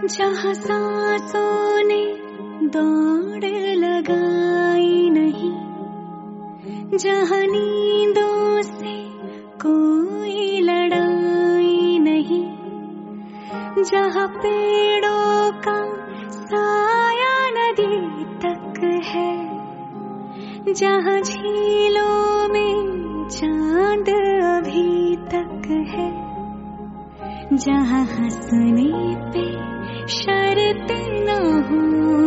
जहाँ सांसों ने दौड़ लगाई नहीं, जहाँ नींदों से कोई लड़ाई नहीं, जहाँ पेड़ों का साया नदी तक है, जहाँ झीलों में चांद अभी तक है, जहाँ हंसने पे शर्त न हो,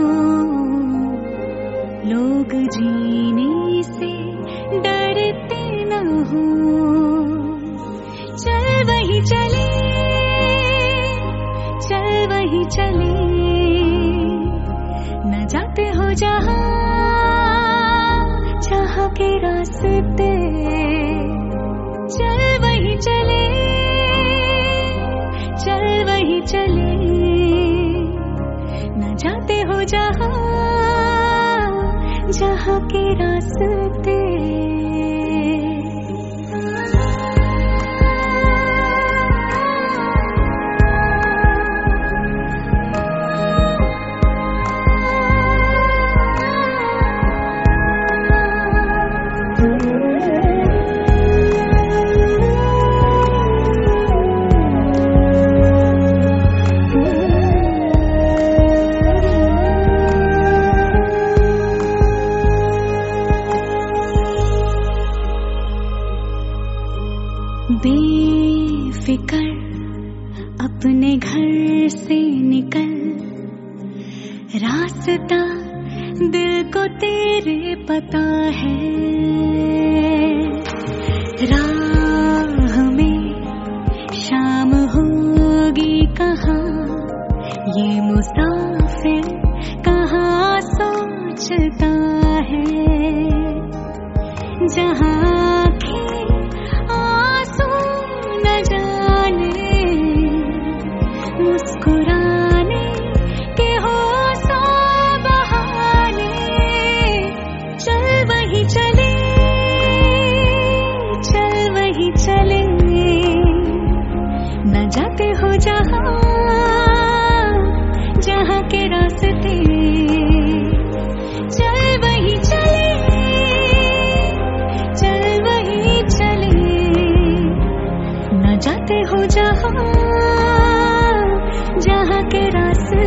लोग जीने से डरते न हो। चल वही चले, चल वही चले, न जाते हो जहाँ जहाँ के रास्ते। चल वही चले, चल वही चले, न जाते हो जहाँ जहाँ के रास्ते। बेफिकर अपने घर से निकल, रास्ता दिल को तेरे पता है। राह में शाम होगी कहाँ, ये मुसाफिर कहाँ सोचता है। जहाँ मुस्कुराने के हो सौ बहाने, चल वही चले, चल वही चले, न जाते हो जहाँ जहाँ के रास्ते। चल वही चले, चल वही चले, न जाते हो जहाँ जहाँ के रास्ते।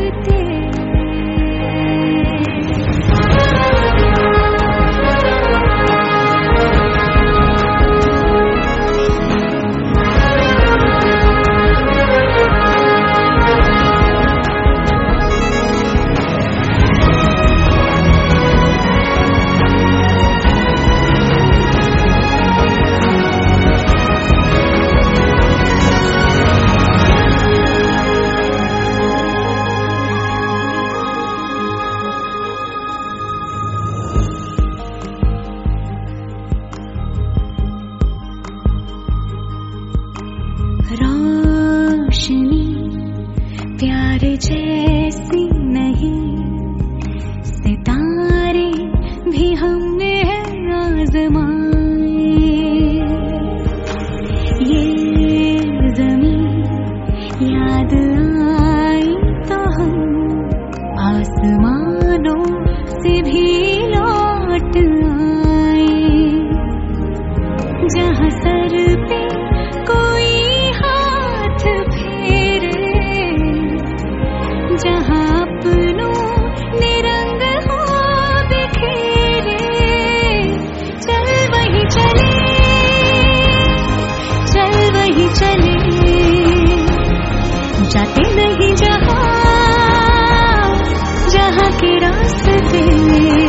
रोशनी प्यार जैसी नहीं, सितारे भी हमने आज़माए। ये ज़मीं याद आई तो हम आसमानों से भी लौट आए। जहाँ सर पे कोई जहाँ अपनों ने रंग हो बिखेरे, चल वही चले, चल वही चले, जाते नहीं जहाँ जहाँ के रास्ते।